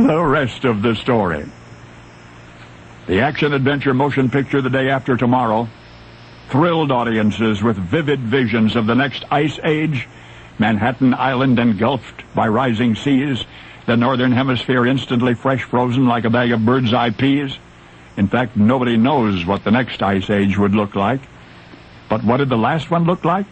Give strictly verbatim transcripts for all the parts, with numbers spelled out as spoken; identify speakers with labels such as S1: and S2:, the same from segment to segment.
S1: the rest of the story. The action-adventure motion picture The Day After Tomorrow thrilled audiences with vivid visions of the next ice age, Manhattan Island engulfed by rising seas, the northern hemisphere instantly fresh frozen like a bag of bird's-eye peas. In fact, nobody knows what the next ice age would look like. But what did the last one look like?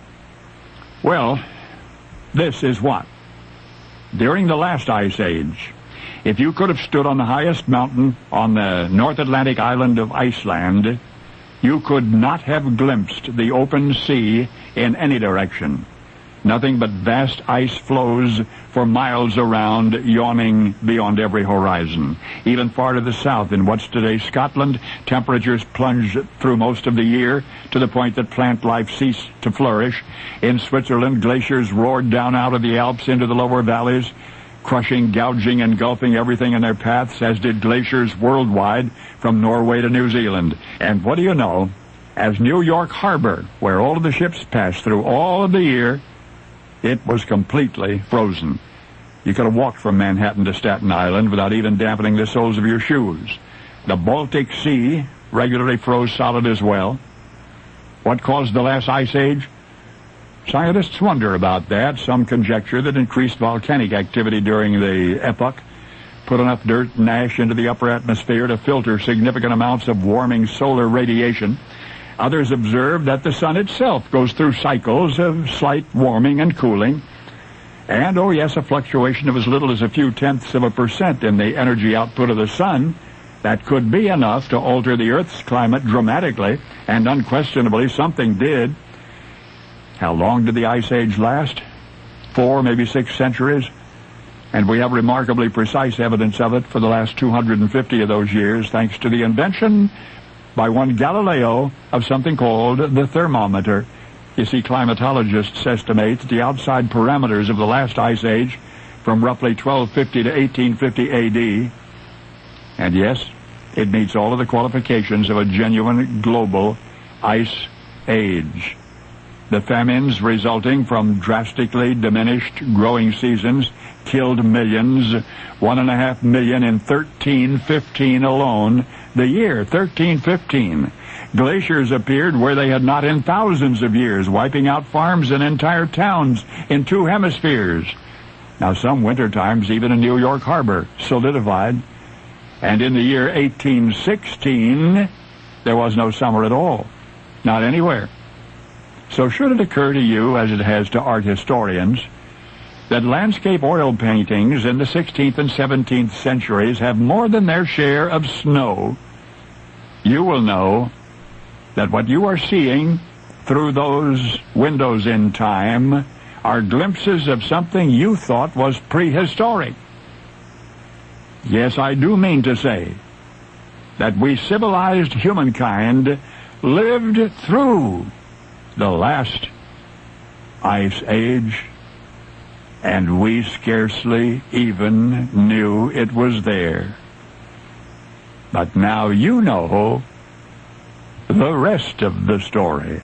S1: Well, this is what. During the last ice age, if you could have stood on the highest mountain on the North Atlantic island of Iceland, you could not have glimpsed the open sea in any direction. Nothing but vast ice floes for miles around, yawning beyond every horizon. Even far to the south, in what's today Scotland, temperatures plunged through most of the year to the point that plant life ceased to flourish. In Switzerland, glaciers roared down out of the Alps into the lower valleys, crushing, gouging, engulfing everything in their paths, as did glaciers worldwide from Norway to New Zealand. And what do you know, as New York Harbor, where all of the ships passed through all of the year, it was completely frozen. You could have walked from Manhattan to Staten Island without even dampening the soles of your shoes. The Baltic Sea regularly froze solid as well. What caused the last ice age? Scientists wonder about that. Some conjecture that increased volcanic activity during the epoch put enough dirt and ash into the upper atmosphere to filter significant amounts of warming solar radiation. Others observe that the sun itself goes through cycles of slight warming and cooling. And, oh yes, a fluctuation of as little as a few tenths of a percent in the energy output of the sun, that could be enough to alter the Earth's climate dramatically, and unquestionably something did. How long did the Ice Age last? Four, maybe six centuries. And we have remarkably precise evidence of it for the last two hundred fifty of those years, thanks to the invention by one Galileo of something called the thermometer. You see, climatologists estimate that the outside parameters of the last ice age from roughly twelve fifty to eighteen fifty A D, and yes, it meets all of the qualifications of a genuine global ice age. The famines resulting from drastically diminished growing seasons killed millions, one and a half million in thirteen fifteen alone. The year thirteen fifteen. Glaciers appeared where they had not in thousands of years, wiping out farms and entire towns in two hemispheres. Now, some winter times, even in New York Harbor, solidified. And in the year eighteen sixteen, there was no summer at all. Not anywhere. So should it occur to you, as it has to art historians, that landscape oil paintings in the sixteenth and seventeenth centuries have more than their share of snow, you will know that what you are seeing through those windows in time are glimpses of something you thought was prehistoric. Yes, I do mean to say that we civilized humankind lived through the last ice age, and we scarcely even knew it was there. But now you know the rest of the story.